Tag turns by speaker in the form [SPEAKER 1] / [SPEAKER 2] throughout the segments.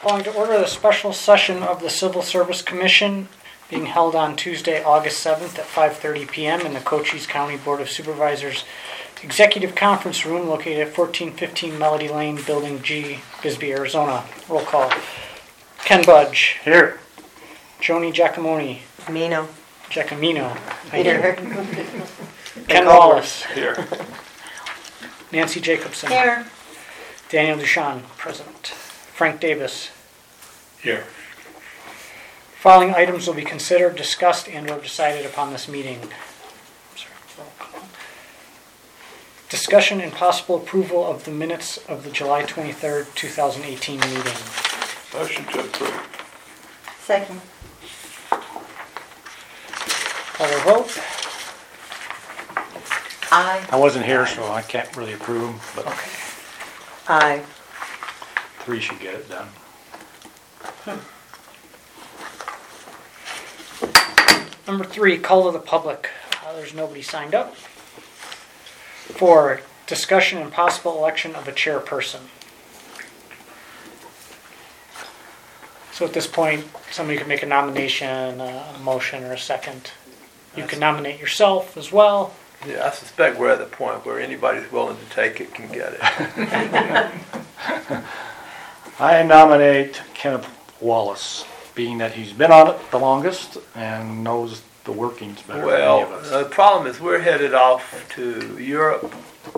[SPEAKER 1] Calling to order the special session of the Civil Service Commission being held on Tuesday, August 7th at 5:30 p.m. in the Cochise County Board of Supervisors Executive Conference Room located at 1415 Melody Lane, Building G, Bisbee, Arizona. Roll call. Ken Budge.
[SPEAKER 2] Here.
[SPEAKER 1] Joni Giacomoni.
[SPEAKER 3] Giacomino.
[SPEAKER 1] Here. Ken Wallace.
[SPEAKER 2] Here.
[SPEAKER 1] Nancy Jacobson.
[SPEAKER 3] Here.
[SPEAKER 1] Daniel Duchan, present. Frank Davis.
[SPEAKER 2] Here.
[SPEAKER 1] Following items will be considered, discussed, and/or decided upon this meeting. Discussion and possible approval of the minutes of the July 23rd, 2018 meeting.
[SPEAKER 2] Motion to approve.
[SPEAKER 3] Second.
[SPEAKER 1] Call a vote.
[SPEAKER 3] Aye.
[SPEAKER 4] I wasn't here, so I can't really approve them, but
[SPEAKER 1] Okay.
[SPEAKER 3] Aye.
[SPEAKER 4] 3 should get it done.
[SPEAKER 1] Number 3, call to the public. There's nobody signed up. 4, discussion and possible election of a chairperson. So at this point, somebody could make a nomination, a motion, or a second. You can nominate yourself as well.
[SPEAKER 5] Yeah, I suspect we're at the point where anybody who's willing to take it can get it.
[SPEAKER 4] I nominate Kenneth Wallace, being that he's been on it the longest and knows the workings better than any of
[SPEAKER 5] Well,
[SPEAKER 4] us.
[SPEAKER 5] the problem is we're headed off to Europe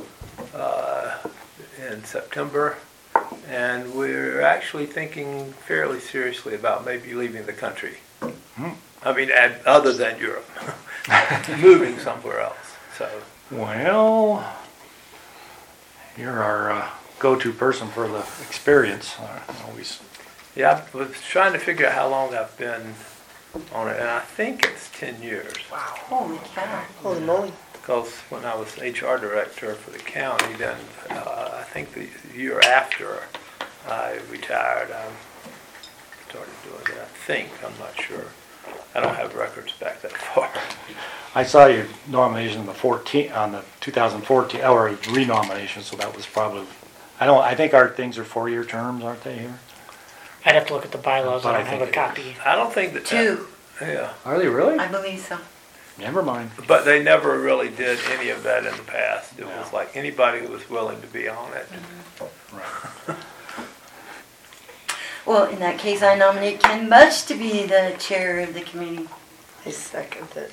[SPEAKER 5] in September, and we're actually thinking fairly seriously about maybe leaving the country. I mean, other than Europe, moving somewhere else. So,
[SPEAKER 4] Well, you're our go-to person for the experience. Always.
[SPEAKER 5] yeah, I was trying to figure out how long I've been on it, and I think it's 10 years.
[SPEAKER 3] Holy cow. Holy moly.
[SPEAKER 5] Because when I was HR director for the county, then I think the year after I retired, I started doing it. I think, I'm not sure. I don't have records back that far.
[SPEAKER 4] I saw your nomination on the 2014 or renomination, so that was probably. I think our things are 4-year terms, aren't they here?
[SPEAKER 1] I'd have to look at the bylaws.
[SPEAKER 4] But
[SPEAKER 1] I
[SPEAKER 4] I
[SPEAKER 1] don't have
[SPEAKER 4] think
[SPEAKER 1] a copy.
[SPEAKER 5] I don't think that.
[SPEAKER 3] 2.
[SPEAKER 5] Yeah,
[SPEAKER 4] Are they really?
[SPEAKER 3] I believe so.
[SPEAKER 4] Never mind.
[SPEAKER 5] but they never really did any of that in the past. It was
[SPEAKER 4] No.
[SPEAKER 5] like anybody who was willing to be on it.
[SPEAKER 4] Right.
[SPEAKER 3] Well, in that case, I nominate Ken Budge to be the chair of the committee.
[SPEAKER 6] I second it.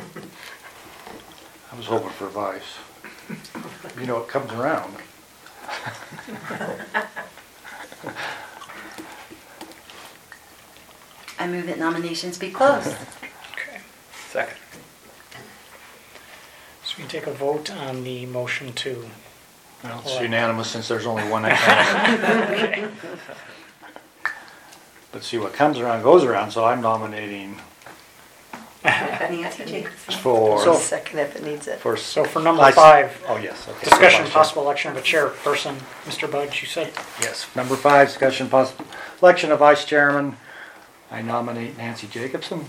[SPEAKER 4] I was hoping for vice. You know, it comes around.
[SPEAKER 3] I move that nominations be closed.
[SPEAKER 1] Okay.
[SPEAKER 5] Second.
[SPEAKER 1] So we can take a vote on the motion to.
[SPEAKER 4] Well, it's unanimous since there's only one that
[SPEAKER 1] Okay.
[SPEAKER 4] But see, what comes around goes around, so I'm nominating
[SPEAKER 3] Nancy Jacobson.
[SPEAKER 4] for...
[SPEAKER 1] So-
[SPEAKER 6] Second if it needs it.
[SPEAKER 1] So for number 5,
[SPEAKER 4] Oh, yes, okay.
[SPEAKER 1] discussion and possible election of a chairperson. Mr. Budge, you said?
[SPEAKER 4] Yes. Number 5, discussion possible election of vice chairman. I nominate Nancy Jacobson.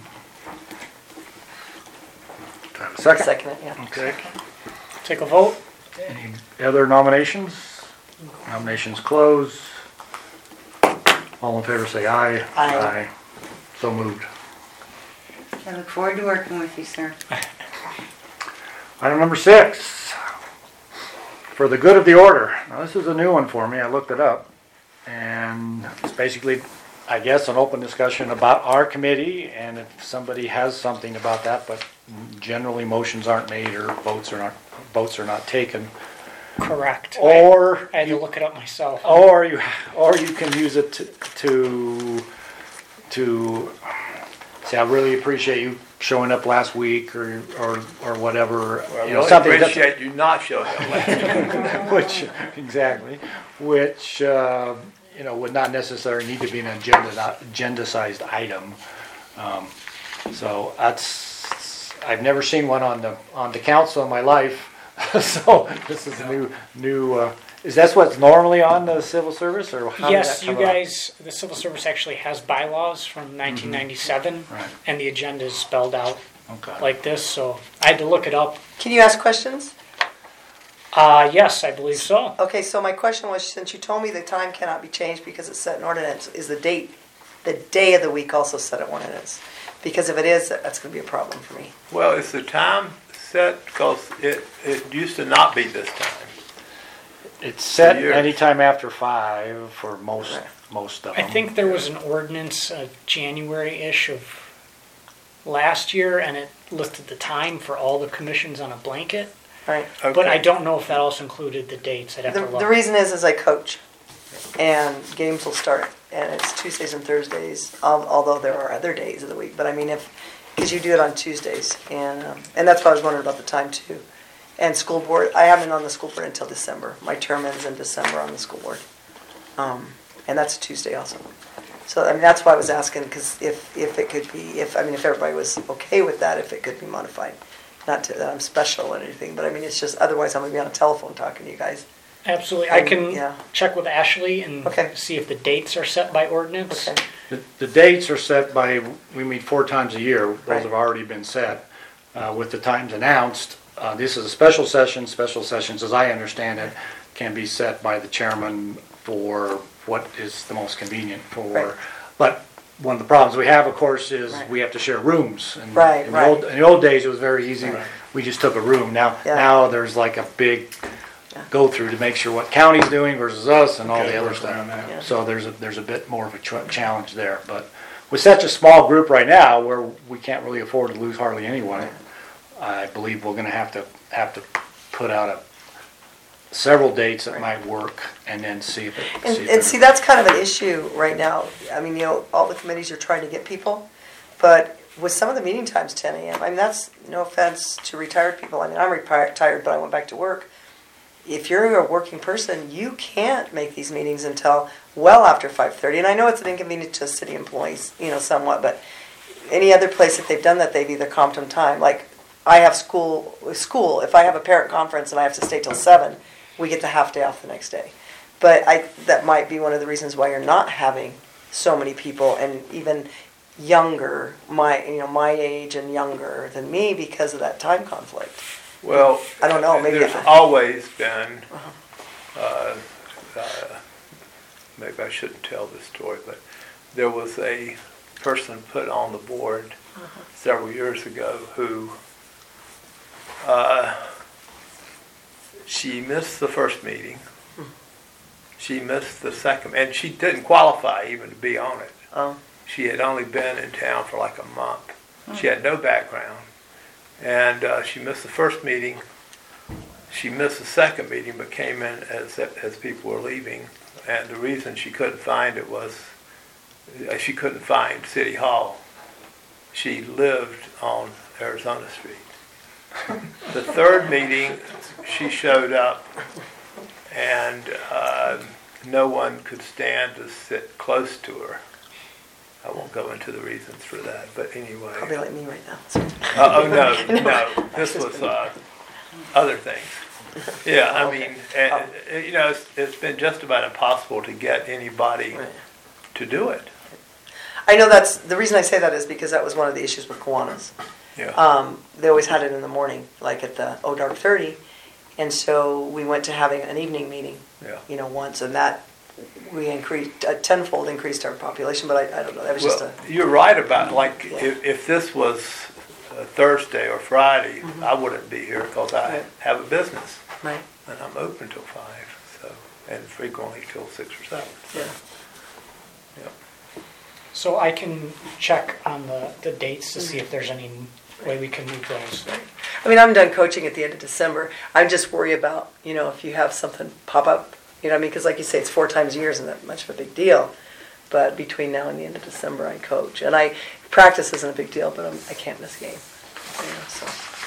[SPEAKER 4] Do I have a second?
[SPEAKER 6] Second it, yeah.
[SPEAKER 4] Okay.
[SPEAKER 1] Take a vote.
[SPEAKER 4] Any other nominations? Nominations closed. All in favor say aye.
[SPEAKER 1] Aye.
[SPEAKER 4] So moved.
[SPEAKER 3] I look forward to working with you, sir.
[SPEAKER 4] Item number 6. For the good of the order. Now this is a new one for me. I looked it up. And it's basically, I guess, an open discussion about our committee. And if somebody has something about that, but generally motions aren't made or votes are not taken.
[SPEAKER 1] Correct.
[SPEAKER 4] Or
[SPEAKER 1] I had to look it up myself.
[SPEAKER 4] Or you can use it to say, I really appreciate you showing up last week or whatever.
[SPEAKER 5] Well, I
[SPEAKER 4] You know,
[SPEAKER 5] really
[SPEAKER 4] something
[SPEAKER 5] appreciate you not showing up last week.
[SPEAKER 4] which would not necessarily need to be an agenda-sized item. So I've never seen one on the council in my life. So this is a new. Is that what's normally on the civil service, or how
[SPEAKER 1] Yes,
[SPEAKER 4] did that
[SPEAKER 1] you
[SPEAKER 4] come about?
[SPEAKER 1] guys, the civil service actually has bylaws from 1997,
[SPEAKER 4] Right.
[SPEAKER 1] and the agenda is spelled out
[SPEAKER 4] Okay.
[SPEAKER 1] like this, so I had to look it up.
[SPEAKER 6] Can you ask questions?
[SPEAKER 1] Yes, I believe so.
[SPEAKER 6] Okay, so my question was, since you told me the time cannot be changed because it's set in ordinance, is the day of the week also set in ordinance? Because if it is, that's going to be a problem for me.
[SPEAKER 5] Well, is the time set, because it used to not be this time.
[SPEAKER 4] It's set
[SPEAKER 5] Years.
[SPEAKER 4] anytime after 5 for most of
[SPEAKER 1] I
[SPEAKER 4] them.
[SPEAKER 1] think there was an ordinance January-ish of last year, and it listed the time for all the commissions on a blanket.
[SPEAKER 6] Right.
[SPEAKER 5] Okay.
[SPEAKER 1] But I don't know if that also included the dates. I'd have to
[SPEAKER 6] The
[SPEAKER 1] look.
[SPEAKER 6] reason is I coach, and games will start, and it's Tuesdays and Thursdays, although there are other days of the week. But I mean, because you do it on Tuesdays, and that's why I was wondering about the time too. And school board, I haven't been on the school board until December. My term ends in December on the school board, and that's a Tuesday also. So I mean, that's why I was asking, because if it could be, if everybody was okay with that, if it could be modified. Not that I'm special or anything, but I mean, it's just, otherwise I'm going to be on a telephone talking to you guys.
[SPEAKER 1] Absolutely. I can
[SPEAKER 6] Yeah.
[SPEAKER 1] check with Ashley and
[SPEAKER 6] Okay.
[SPEAKER 1] see if the dates are set by ordinance.
[SPEAKER 6] Okay.
[SPEAKER 4] The dates are set by, we meet 4 times a year. Those
[SPEAKER 6] Right.
[SPEAKER 4] have already been set. With the times announced, this is a special session. Special sessions, as I understand it, can be set by the chairman for what is the most convenient for.
[SPEAKER 6] Right.
[SPEAKER 4] But one of the problems we have, of course, is
[SPEAKER 6] Right.
[SPEAKER 4] we have to share rooms. And
[SPEAKER 6] Right,
[SPEAKER 4] in
[SPEAKER 6] right.
[SPEAKER 4] the old days, it was very easy.
[SPEAKER 5] Right.
[SPEAKER 4] We just took a room.
[SPEAKER 6] Yeah.
[SPEAKER 4] Now there's like a big
[SPEAKER 6] Yeah.
[SPEAKER 4] go through to make sure what county's doing versus us and all
[SPEAKER 2] Okay,
[SPEAKER 4] the other
[SPEAKER 2] work
[SPEAKER 4] stuff.
[SPEAKER 2] around that.
[SPEAKER 6] Yeah.
[SPEAKER 4] So there's a bit more of a challenge there. But with such a small group right now, where we can't really afford to lose hardly anyone, I believe we're going to have to put out several dates that might work, and then see if it.
[SPEAKER 6] And see, that's kind of an issue right now. I mean, all the committees are trying to get people, but with some of the meeting times, 10 a.m., I mean, that's no offense to retired people. I mean, I'm retired, but I went back to work. If you're a working person, you can't make these meetings until well after 5:30. And I know it's an inconvenience to city employees, somewhat, but any other place that they've done that, they've either comped them time. Like, I have school, if I have a parent conference and I have to stay till 7, we get the half day off the next day. But that might be one of the reasons why you're not having so many people, and even younger, my age and younger than me, because of that time conflict.
[SPEAKER 5] Well,
[SPEAKER 6] I don't know, maybe
[SPEAKER 5] there's
[SPEAKER 6] if
[SPEAKER 5] always been, maybe I shouldn't tell this story, but there was a person put on the board several years ago who, she missed the first meeting. She missed the second, and she didn't qualify even to be on it.
[SPEAKER 6] Oh,
[SPEAKER 5] She had only been in town for like a month. She had no background. And she missed the first meeting. She missed the second meeting, but came in as people were leaving. And the reason she couldn't find it was she couldn't find City Hall. She lived on Arizona Street. The third meeting, she showed up, and no one could stand to sit close to her. I won't go into the reasons for that, but anyway.
[SPEAKER 6] probably like me right now. So.
[SPEAKER 5] No. This was other things. Yeah, I mean, it's been just about impossible to get anybody
[SPEAKER 6] Right.
[SPEAKER 5] to do it.
[SPEAKER 6] I know that's the reason I say that is because that was one of the issues with Kiwanis.
[SPEAKER 5] Yeah.
[SPEAKER 6] They always had it in the morning, like at the dark 30, and so we went to having an evening meeting.
[SPEAKER 5] Yeah.
[SPEAKER 6] Once, and that we increased tenfold increased our population. But I don't know. That was just
[SPEAKER 5] Well,
[SPEAKER 6] a
[SPEAKER 5] you're right about, like,
[SPEAKER 6] Yeah.
[SPEAKER 5] if this was Thursday or Friday, I wouldn't be here because I
[SPEAKER 6] Right.
[SPEAKER 5] have a business
[SPEAKER 6] right.
[SPEAKER 5] and I'm open till 5, so, and frequently till 6 or 7.
[SPEAKER 6] Yeah.
[SPEAKER 1] So I can check on the dates to see if there's any way we can move those.
[SPEAKER 6] I mean, I'm done coaching at the end of December. I just worry about if you have something pop up. You know what I mean? Because like you say, it's 4 times a year isn't that much of a big deal. But between now and the end of December, I coach, and practice isn't a big deal, but I can't miss a game. So.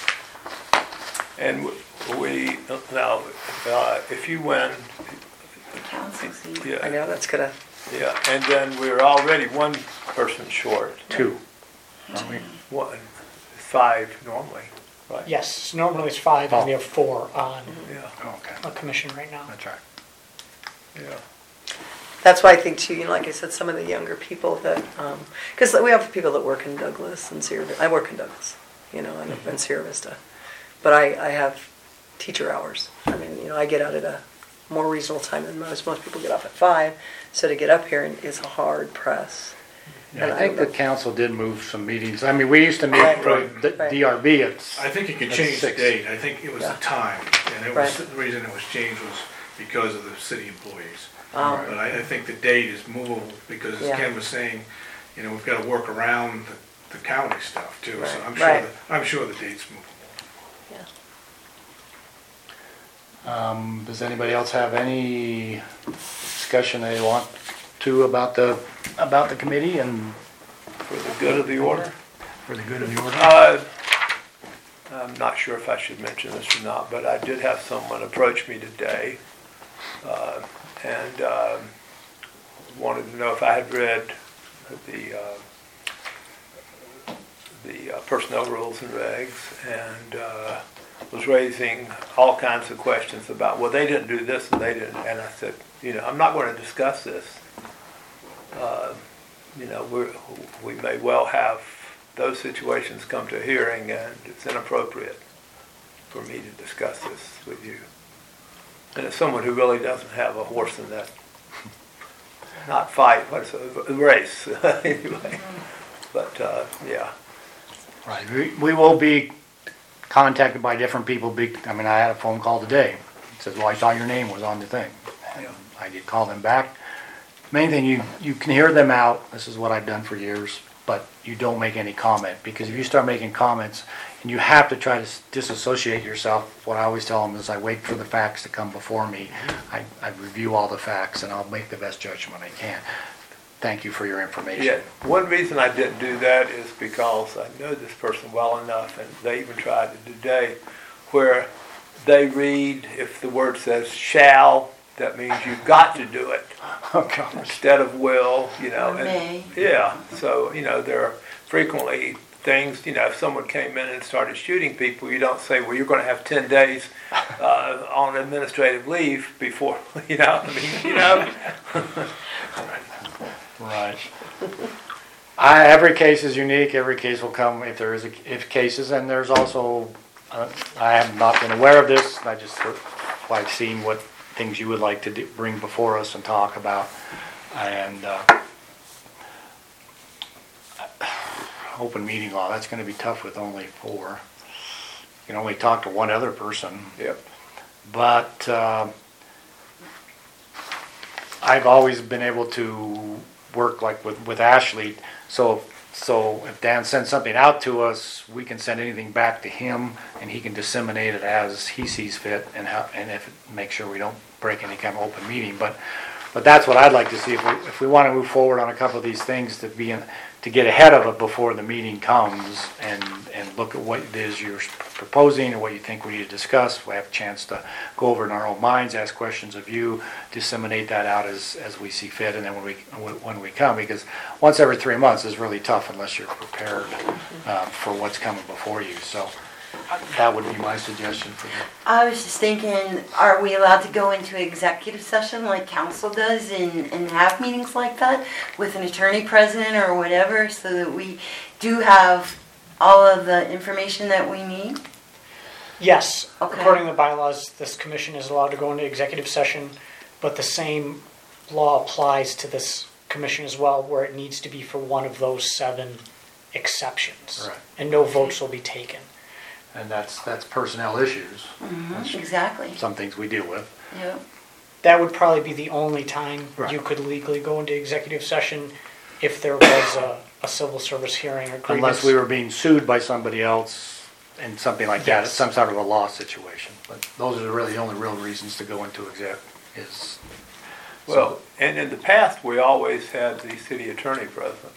[SPEAKER 5] And we, now, if you win, yeah.
[SPEAKER 6] I know that's gonna.
[SPEAKER 5] Yeah, and then we're already one person short.
[SPEAKER 4] 2.
[SPEAKER 5] One, 5 normally, right?
[SPEAKER 1] Yes, normally it's 5, and we have 4 on
[SPEAKER 5] Yeah,
[SPEAKER 4] Okay,
[SPEAKER 1] a commission right now.
[SPEAKER 4] that's right.
[SPEAKER 5] yeah.
[SPEAKER 6] That's why I think too. Like I said, some of the younger people that, because we have people that work in Douglas and Sierra. I work in Douglas, and Sierra Vista, but I have teacher hours. I mean, I get out at a more reasonable time than most. Most people get off at 5, so to get up here is a hard press.
[SPEAKER 4] Yeah,
[SPEAKER 6] And
[SPEAKER 4] I think the council did move some meetings. I mean, we used to meet
[SPEAKER 6] Right.
[SPEAKER 4] for the
[SPEAKER 6] Right.
[SPEAKER 4] DRB at,
[SPEAKER 2] I think you can
[SPEAKER 4] That's
[SPEAKER 2] change the
[SPEAKER 4] 6.
[SPEAKER 2] date. I think it was the
[SPEAKER 6] Yeah.
[SPEAKER 2] time. And it was,
[SPEAKER 6] Right.
[SPEAKER 2] the reason it was changed was because of the city employees.
[SPEAKER 6] Um,
[SPEAKER 2] But I think the date is movable because as
[SPEAKER 6] Yeah.
[SPEAKER 2] Ken was saying, we've got to work around the county stuff too. So
[SPEAKER 6] Right.
[SPEAKER 2] I'm
[SPEAKER 6] Right.
[SPEAKER 2] I'm sure the date's movable.
[SPEAKER 4] does anybody else have any discussion they want to about the committee and
[SPEAKER 5] For the good of the order.
[SPEAKER 4] for the good of the order?
[SPEAKER 5] I'm not sure if I should mention this or not, but I did have someone approach me today and wanted to know if I had read the personnel rules and regs, and was raising all kinds of questions about, well, they didn't do this and they didn't. And I said, I'm not going to discuss this. We may well have those situations come to a hearing, and it's inappropriate for me to discuss this with you. And as someone who really doesn't have a horse in that, not fight, but it's a race, anyway. But, yeah.
[SPEAKER 4] Right, we will be contacted by different people. I mean, I had a phone call today. It says, well, I saw your name was on the thing. And I did call them back. Main thing, you can hear them out. This is what I've done for years, but you don't make any comment, because if you start making comments, and you have to try to disassociate yourself, what I always tell them is I wait for the facts to come before me. I review all the facts, and I'll make the best judgment I can. Thank you for your information.
[SPEAKER 5] Yeah, one reason I didn't do that is because I know this person well enough, and they even tried it today, where they read, if the word says shall, that means you've got to do it
[SPEAKER 4] Oh, gosh.
[SPEAKER 5] instead of will,
[SPEAKER 3] Or may.
[SPEAKER 5] Yeah, so, there are frequently things, if someone came in and started shooting people, you don't say, well, you're going to have 10 days on administrative leave before,
[SPEAKER 4] Right. Every case is unique. Every case will come if there is if cases, and there's also I have not been aware of this. I just I've seen what things you would like to bring before us and talk about, and open meeting law. That's going to be tough with only 4. You can only talk to one other person.
[SPEAKER 5] Yep.
[SPEAKER 4] But I've always been able to work like with Ashley. So if Dan sends something out to us, we can send anything back to him, and he can disseminate it as he sees fit, and make sure we don't break any kind of open meeting. But that's what I'd like to see if we want to move forward on a couple of these things, to get ahead of it before the meeting comes, and look at what it is you're proposing and what you think we need to discuss. We have a chance to go over in our own minds, ask questions of you, disseminate that out as we see fit, and then when we come, because once every 3 months is really tough unless you're prepared for what's coming before you. So that would be my suggestion for you.
[SPEAKER 3] I was just thinking, are we allowed to go into executive session like council does and have meetings like that with an attorney present or whatever, so that we do have all of the information that we need?
[SPEAKER 1] Yes,
[SPEAKER 3] Okay.
[SPEAKER 1] according to the bylaws, this commission is allowed to go into executive session, but the same law applies to this commission as well, where it needs to be for one of those 7 exceptions.
[SPEAKER 4] Right.
[SPEAKER 1] And no votes will be taken.
[SPEAKER 4] And that's personnel issues.
[SPEAKER 3] Mm-hmm. Exactly.
[SPEAKER 4] Some things we deal with.
[SPEAKER 3] Yeah.
[SPEAKER 1] That would probably be the only time
[SPEAKER 4] Right.
[SPEAKER 1] you could legally go into executive session if there was a civil service hearing or grievance.
[SPEAKER 4] Unless we were being sued by somebody else and something like that,
[SPEAKER 1] Yes.
[SPEAKER 4] some sort of a law situation. But those are really the only real reasons to go into exec is.
[SPEAKER 5] Well, and in the past, we always had the city attorney present.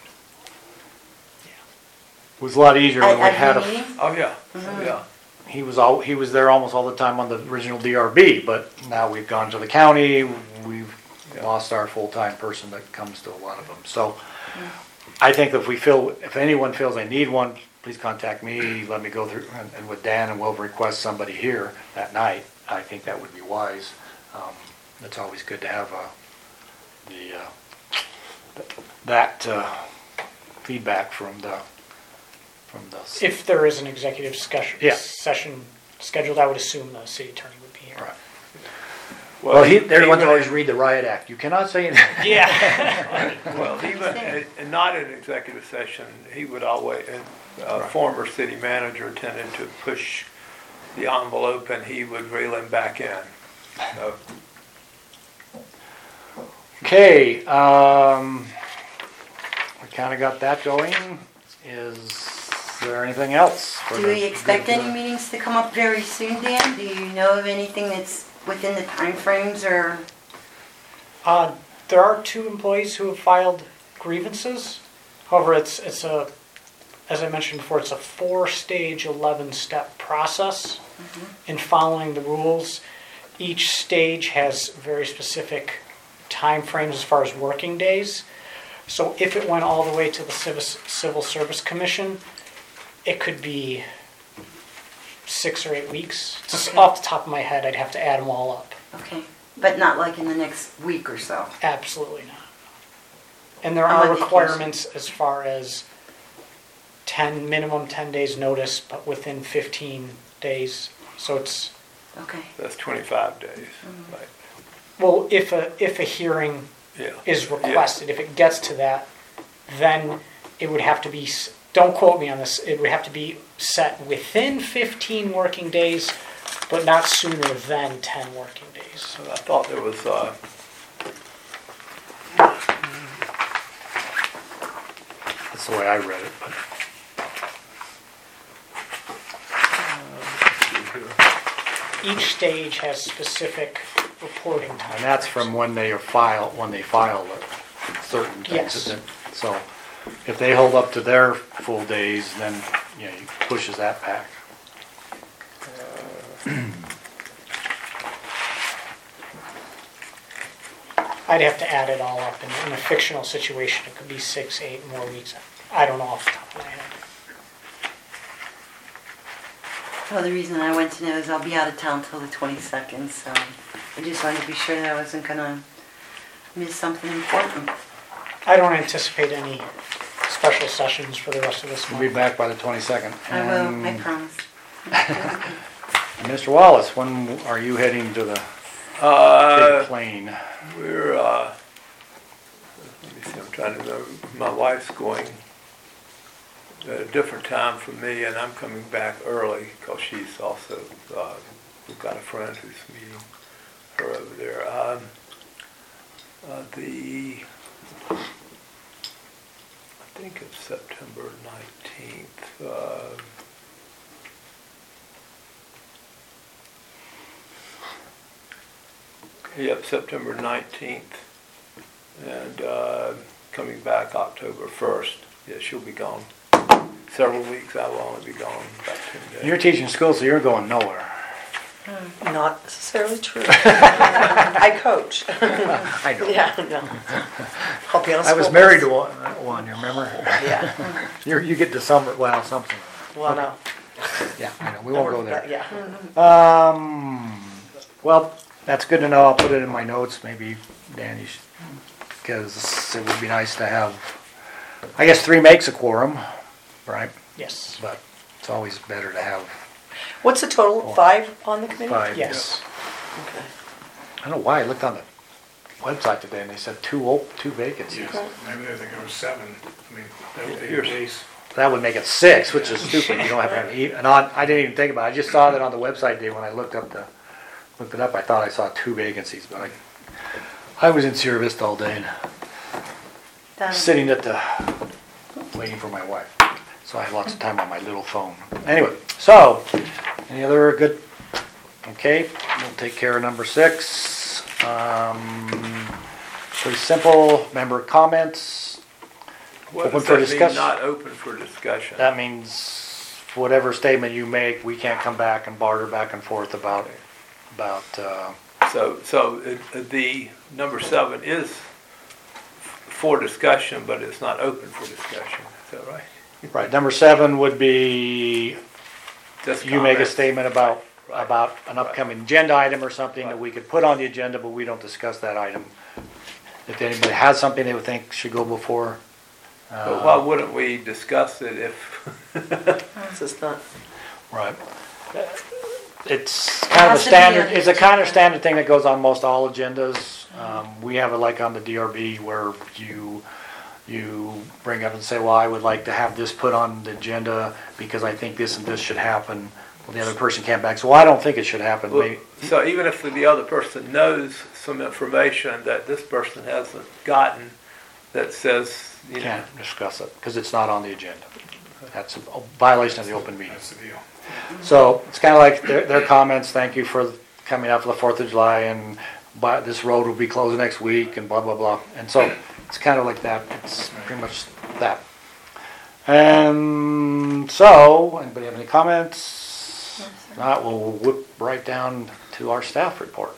[SPEAKER 4] It was a lot easier when we
[SPEAKER 3] At
[SPEAKER 4] had
[SPEAKER 3] every meeting?
[SPEAKER 5] Oh, yeah,
[SPEAKER 3] Mm-hmm.
[SPEAKER 5] yeah.
[SPEAKER 4] he was there almost all the time on the original DRB, but now we've gone to the county, we've lost our full-time person that comes to a lot of them. So I think if anyone feels they need one, please contact me, let me go through, and with Dan, and we'll request somebody here that night. I think that would be wise. It's always good to have that feedback from the.
[SPEAKER 1] If there is an executive
[SPEAKER 4] Yeah.
[SPEAKER 1] session scheduled. I would assume the city attorney would be here.
[SPEAKER 4] Right. Well, they're the ones that
[SPEAKER 5] even-
[SPEAKER 4] always read the riot act. You cannot say anything.
[SPEAKER 1] Yeah.
[SPEAKER 5] Well, even, and not in executive session, he would always, former city manager tended to push the envelope and he would reel him back in. So,
[SPEAKER 4] Okay, we kind of got that going. Is there anything else? for
[SPEAKER 3] Do
[SPEAKER 4] the-
[SPEAKER 3] we expect any meetings to come up very soon, Dan? Do you know of anything that's within the timeframes or?
[SPEAKER 1] There are 2 employees who have filed grievances. However, it's a, as I mentioned before, it's a 4-stage, 11-step process. In following the rules, each stage has very specific timeframes as far as working days. So if it went all the way to the Civil Service Commission, it could be 6 or 8 weeks. Just
[SPEAKER 3] Okay.
[SPEAKER 1] off the top of my head, I'd have to add them all up.
[SPEAKER 3] Okay, but not like in the next week or so?
[SPEAKER 1] Absolutely not. And there
[SPEAKER 3] I'm
[SPEAKER 1] are
[SPEAKER 3] on vacation.
[SPEAKER 1] requirements as far as minimum 10 days notice, but within 15 days. So it's,
[SPEAKER 3] Okay,
[SPEAKER 5] that's 25 days, right?
[SPEAKER 1] well, if a hearing
[SPEAKER 5] Yeah.
[SPEAKER 1] is requested, if it gets to that, then it would have to be, don't quote me on this, it would have to be set within 15 working days, but not sooner than 10 working days.
[SPEAKER 5] So I thought there was,
[SPEAKER 4] That's the way I read it, but
[SPEAKER 1] Each stage has specific reporting times.
[SPEAKER 4] and that's from when they file it, certain things.
[SPEAKER 1] Yes.
[SPEAKER 4] isn't it? So if they hold up to their full days, then, you know, he pushes that back.
[SPEAKER 1] I'd have to add it all up. In a fictional situation, it could be 6, 8 more weeks. I don't know off the top of my head.
[SPEAKER 3] well, the reason I went to know is I'll be out of town till the 22nd, so I just wanted to be sure that I wasn't gonna miss something important.
[SPEAKER 1] I don't anticipate any special sessions for the rest of this
[SPEAKER 4] We'll be
[SPEAKER 1] month.
[SPEAKER 4] back by the 22nd.
[SPEAKER 3] I will, I promise.
[SPEAKER 4] Mr. Wallace, when are you heading to the big plane?
[SPEAKER 5] we're, let me see, I'm trying to remember, my wife's going at a different time from me, and I'm coming back early, because she's also, we've got a friend who's meeting her over there. I think it's September 19th. Yep, September 19th, and coming back October 1st. Yeah, she'll be gone several weeks. I will only be gone about 10 days.
[SPEAKER 4] You're teaching school, so you're going nowhere.
[SPEAKER 6] Not necessarily true. I coach.
[SPEAKER 4] I know.
[SPEAKER 6] Yeah, no. I'll be on a
[SPEAKER 4] I was
[SPEAKER 6] school
[SPEAKER 4] married to
[SPEAKER 6] bus.
[SPEAKER 4] one, you remember?
[SPEAKER 6] Yeah,
[SPEAKER 4] You get to summer, well, something.
[SPEAKER 6] well, no.
[SPEAKER 4] Yeah, I know, we won't go there.
[SPEAKER 6] Yeah.
[SPEAKER 4] Well, that's good to know. I'll put it in my notes, maybe, Dan, you should, because it would be nice to have, I guess 3 makes a quorum, right?
[SPEAKER 1] Yes.
[SPEAKER 4] But it's always better to have
[SPEAKER 6] What's the total? 5 on the committee?
[SPEAKER 4] 5.
[SPEAKER 1] Yes.
[SPEAKER 6] Okay.
[SPEAKER 4] I don't know why, I looked on the website today and they said 2 vacancies.
[SPEAKER 2] Yes, maybe they think it was 7. I mean, that would be the
[SPEAKER 5] Here's-
[SPEAKER 2] case.
[SPEAKER 4] That would make it 6, which is stupid. You don't have to have an I didn't even think about it. I just saw that on the website today when I looked it up. I thought I saw 2 vacancies, but I was in Sierra Vista all day and
[SPEAKER 3] Done.
[SPEAKER 4] sitting waiting for my wife. So I had lots of time on my little phone. Anyway, so any other good? Okay, we'll take care of number 6. Pretty simple. Member comments.
[SPEAKER 5] What
[SPEAKER 4] Open
[SPEAKER 5] does
[SPEAKER 4] for
[SPEAKER 5] that mean,
[SPEAKER 4] discussion.
[SPEAKER 5] not open for discussion?
[SPEAKER 4] That means whatever statement you make, we can't come back and barter back and forth about.
[SPEAKER 5] So the number 7 is for discussion, but it's not open for discussion. Is that right?
[SPEAKER 4] Right. Number 7 would be
[SPEAKER 5] Just
[SPEAKER 4] you make a
[SPEAKER 5] comments.
[SPEAKER 4] statement about
[SPEAKER 5] Right.
[SPEAKER 4] an upcoming agenda item or something that we could put on the agenda, but we don't discuss that item. If anybody has something they would think should go before.
[SPEAKER 5] But why wouldn't we discuss it if?
[SPEAKER 6] This is not,
[SPEAKER 4] Right. it's kind of a
[SPEAKER 3] Has to be
[SPEAKER 4] standard,
[SPEAKER 3] on the
[SPEAKER 4] it's a kind of
[SPEAKER 3] agenda.
[SPEAKER 4] standard thing that goes on most all agendas. We have it like on the DRB where you bring up and say, well, I would like to have this put on the agenda because I think this and this should happen. Well, the other person came back, so well, I don't think it should happen.
[SPEAKER 5] Well,
[SPEAKER 4] Maybe-
[SPEAKER 5] so even if the other person knows some information that this person hasn't gotten, that says, you know,
[SPEAKER 4] Can't discuss it because it's not on the agenda. That's a violation of the open meeting.
[SPEAKER 2] That's the deal.
[SPEAKER 4] So it's kind of like their comments, thank you for coming out for the 4th of July and this road will be closed next week and blah, blah, blah. And so it's kind of like that. It's pretty much that. And so, anybody have any comments? Not, we'll whip right down to our staff report.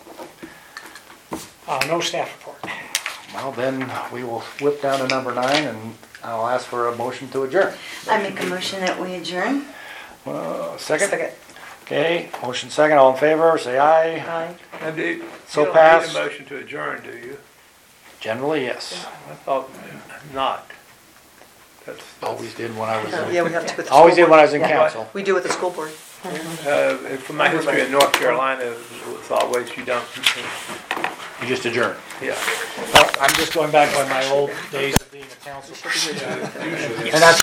[SPEAKER 1] No staff report.
[SPEAKER 4] Well, then we will whip down to number 9 and I'll ask for a motion to adjourn.
[SPEAKER 3] I make a motion that we adjourn.
[SPEAKER 4] Second?
[SPEAKER 6] Second.
[SPEAKER 4] Okay, motion second, all in favor, say aye.
[SPEAKER 6] Aye.
[SPEAKER 5] and you
[SPEAKER 4] So
[SPEAKER 5] don't
[SPEAKER 4] pass.
[SPEAKER 5] need a motion to adjourn, do you?
[SPEAKER 4] Generally, yes.
[SPEAKER 5] I thought not. That's
[SPEAKER 4] Always did when I was
[SPEAKER 6] Yeah, we have to with the
[SPEAKER 4] always
[SPEAKER 6] school
[SPEAKER 4] did when I was in
[SPEAKER 6] board.
[SPEAKER 4] council.
[SPEAKER 6] We do with the school board.
[SPEAKER 5] from my history in North Carolina, it's always you don't.
[SPEAKER 4] You just adjourn.
[SPEAKER 5] Yeah.
[SPEAKER 4] I'm just going back by my old days of being a council. And that's